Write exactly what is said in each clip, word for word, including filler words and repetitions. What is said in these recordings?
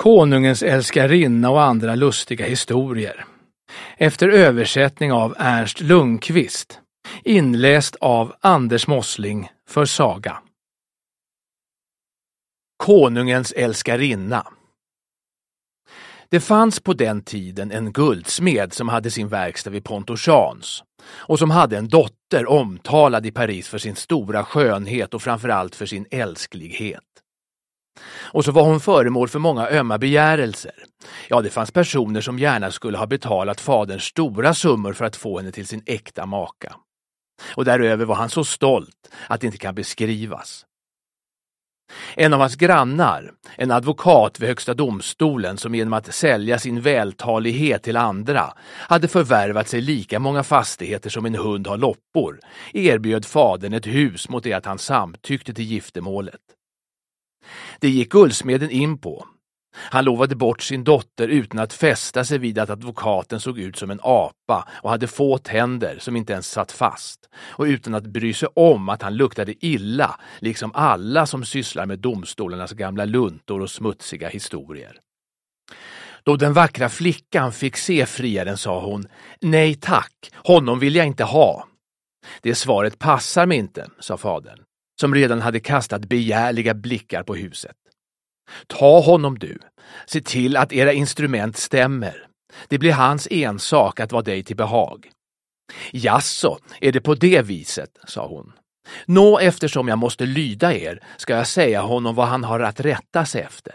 Konungens älskarinna och andra lustiga historier. Efter översättning av Ernst Lundqvist. Inläst av Anders Mossling för Saga. Konungens älskarinna. Det fanns på den tiden en guldsmed som hade sin verkstad vid Pont-au-Change och som hade en dotter omtalad i Paris för sin stora skönhet och framförallt för sin älsklighet. Och så var hon föremål för många ömma begärelser. Ja, det fanns personer som gärna skulle ha betalat faderns stora summor för att få henne till sin äkta maka. Och däröver var han så stolt att det inte kan beskrivas. En av hans grannar, en advokat vid högsta domstolen som genom att sälja sin vältalighet till andra hade förvärvat sig lika många fastigheter som en hund har loppor, erbjöd fadern ett hus mot det att han samtyckte till giftermålet. Det gick guldsmeden in på. Han lovade bort sin dotter utan att fästa sig vid att advokaten såg ut som en apa och hade få tänder som inte ens satt fast, och utan att bry sig om att han luktade illa, liksom alla som sysslar med domstolarnas gamla luntor och smutsiga historier. Då den vackra flickan fick se friaren sa hon: "Nej tack, honom vill jag inte ha." "Det svaret passar mig inte", sa fadern, som redan hade kastat begärliga blickar på huset. "Ta honom du. Se till att era instrument stämmer. Det blir hans ensak att vara dig till behag." "Jasså, är det på det viset", sa hon. "Nå, eftersom jag måste lyda er ska jag säga honom vad han har att rätta sig efter."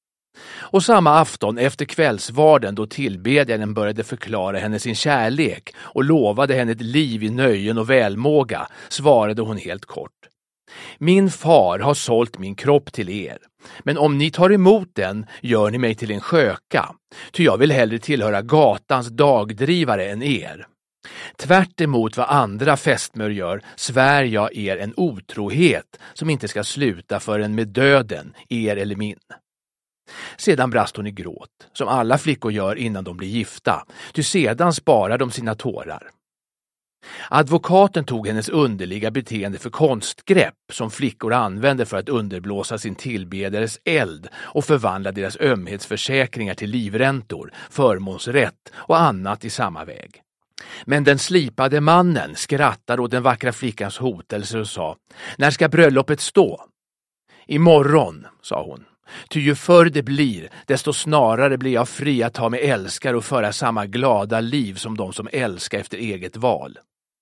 Och samma afton efter kvällsvarden då tillbedjaren började förklara henne sin kärlek och lovade henne ett liv i nöjen och välmåga, svarade hon helt kort: "Min far har sålt min kropp till er, men om ni tar emot den gör ni mig till en sköka, ty jag vill hellre tillhöra gatans dagdrivare än er. Tvärt emot vad andra fästmör gör svär jag er en otrohet som inte ska sluta förrän med döden, er eller min." Sedan brast hon i gråt, som alla flickor gör innan de blir gifta, ty sedan sparar de sina tårar. Advokaten tog hennes underliga beteende för konstgrepp som flickor använder för att underblåsa sin tillbedares eld och förvandla deras ömhetsförsäkringar till livräntor, förmånsrätt och annat i samma väg. Men den slipade mannen skrattade åt den vackra flickans hotelser och sa: "När ska bröllopet stå?" "Imorgon", sa hon. "Ty ju förr det blir, desto snarare blir jag fri att ta mig älskar och föra samma glada liv som de som älskar efter eget val."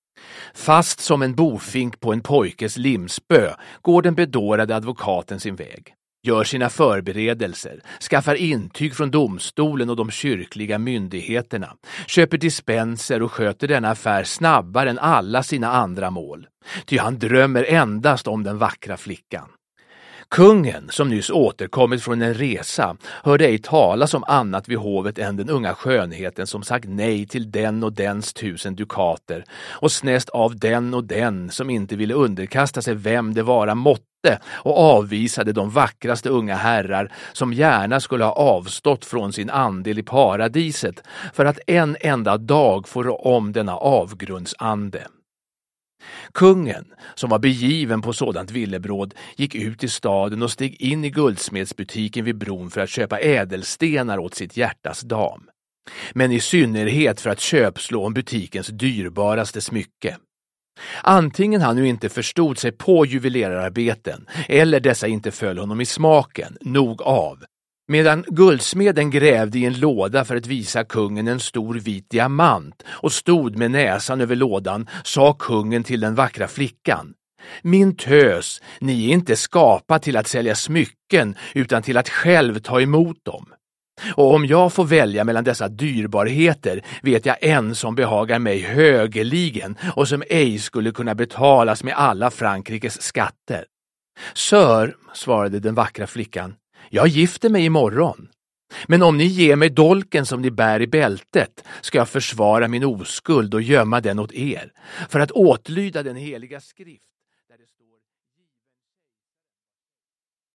Fast som en bofink på en pojkes limspö går den bedårade advokaten sin väg, gör sina förberedelser, skaffar intyg från domstolen och de kyrkliga myndigheterna, köper dispenser och sköter denna affär snabbare än alla sina andra mål, ty han drömmer endast om den vackra flickan. Kungen, som nyss återkommit från en resa, hörde ej talas om annat vid hovet än den unga skönheten som sagt nej till den och dens tusen dukater och snäst av den och den som inte ville underkasta sig vem det vara måtte och avvisade de vackraste unga herrar som gärna skulle ha avstått från sin andel i paradiset för att en enda dag få rå om denna avgrundsande. Kungen, som var begiven på sådant villebråd, gick ut i staden och steg in i guldsmedsbutiken vid bron för att köpa ädelstenar åt sitt hjärtas dam. Men i synnerhet för att köpslå om butikens dyrbaraste smycke. Antingen han nu inte förstod sig på juvelerararbeten eller dessa inte föll honom i smaken, nog av. Medan guldsmeden grävde i en låda för att visa kungen en stor vit diamant och stod med näsan över lådan, sa kungen till den vackra flickan: "Min tös, ni är inte skapad till att sälja smycken utan till att själv ta emot dem. Och om jag får välja mellan dessa dyrbarheter vet jag en som behagar mig högeligen och som ej skulle kunna betalas med alla Frankrikes skatter." "Sör", svarade den vackra flickan, "jag gifter mig imorgon. Men om ni ger mig dolken som ni bär i bältet ska jag försvara min oskuld och gömma den åt er, för att åtlyda den heliga skrift."